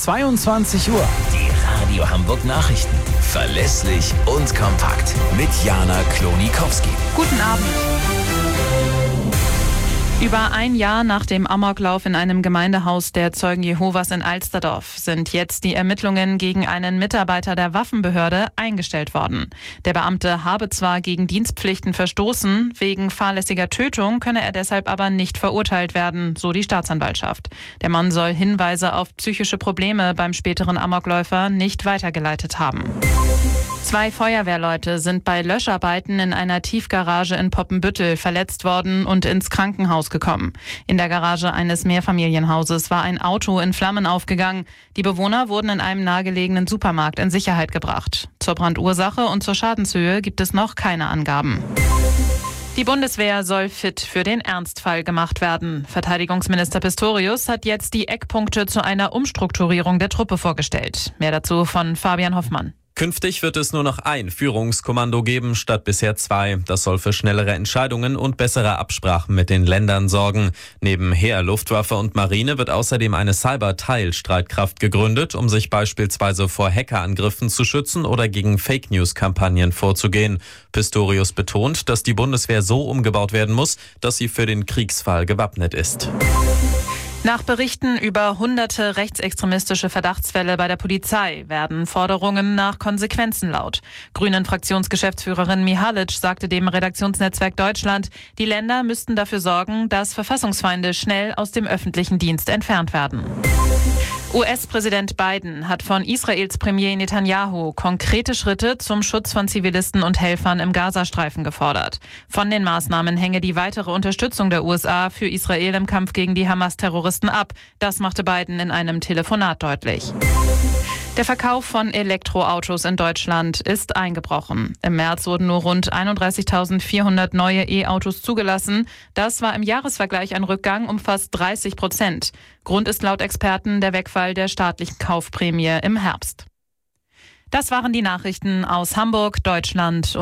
22 Uhr. Die Radio Hamburg Nachrichten. Verlässlich und kompakt. Mit Jana Klonikowski. Guten Abend. Über ein Jahr nach dem Amoklauf in einem Gemeindehaus der Zeugen Jehovas in Alsterdorf sind jetzt die Ermittlungen gegen einen Mitarbeiter der Waffenbehörde eingestellt worden. Der Beamte habe zwar gegen Dienstpflichten verstoßen, wegen fahrlässiger Tötung könne er deshalb aber nicht verurteilt werden, so die Staatsanwaltschaft. Der Mann soll Hinweise auf psychische Probleme beim späteren Amokläufer nicht weitergeleitet haben. 2 Feuerwehrleute sind bei Löscharbeiten in einer Tiefgarage in Poppenbüttel verletzt worden und ins Krankenhaus gekommen. In der Garage eines Mehrfamilienhauses war ein Auto in Flammen aufgegangen. Die Bewohner wurden in einem nahegelegenen Supermarkt in Sicherheit gebracht. Zur Brandursache und zur Schadenshöhe gibt es noch keine Angaben. Die Bundeswehr soll fit für den Ernstfall gemacht werden. Verteidigungsminister Pistorius hat jetzt die Eckpunkte zu einer Umstrukturierung der Truppe vorgestellt. Mehr dazu von Fabian Hoffmann. Künftig wird es nur noch ein Führungskommando geben, statt bisher 2. Das soll für schnellere Entscheidungen und bessere Absprachen mit den Ländern sorgen. Neben Heer, Luftwaffe und Marine wird außerdem eine Cyber-Teilstreitkraft gegründet, um sich beispielsweise vor Hackerangriffen zu schützen oder gegen Fake-News-Kampagnen vorzugehen. Pistorius betont, dass die Bundeswehr so umgebaut werden muss, dass sie für den Kriegsfall gewappnet ist. Nach Berichten über hunderte rechtsextremistische Verdachtsfälle bei der Polizei werden Forderungen nach Konsequenzen laut. Grünen-Fraktionsgeschäftsführerin Mihalic sagte dem Redaktionsnetzwerk Deutschland, die Länder müssten dafür sorgen, dass Verfassungsfeinde schnell aus dem öffentlichen Dienst entfernt werden. US-Präsident Biden hat von Israels Premier Netanyahu konkrete Schritte zum Schutz von Zivilisten und Helfern im Gazastreifen gefordert. Von den Maßnahmen hänge die weitere Unterstützung der USA für Israel im Kampf gegen die Hamas-Terroristen ab. Das machte Biden in einem Telefonat deutlich. Der Verkauf von Elektroautos in Deutschland ist eingebrochen. Im März wurden nur rund 31.400 neue E-Autos zugelassen. Das war im Jahresvergleich ein Rückgang um fast 30%. Grund ist laut Experten der Wegfall der staatlichen Kaufprämie im Herbst. Das waren die Nachrichten aus Hamburg, Deutschland.